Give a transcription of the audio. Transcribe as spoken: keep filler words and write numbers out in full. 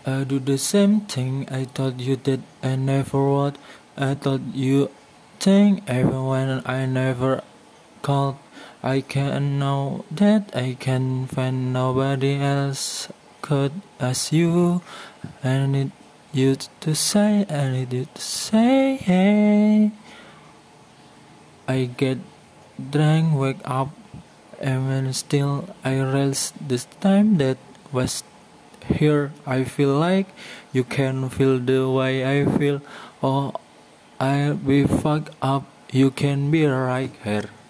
I do the same thing I thought you did. I never would. I thought you think even when I never called. I can know that I can find nobody else good as you. I need you to say, I need you to say, hey. I get drunk, wake up, and when still I realize this time that was here. I feel like you can feel the way I feel. Oh, I'll be fucked up. You can be right here.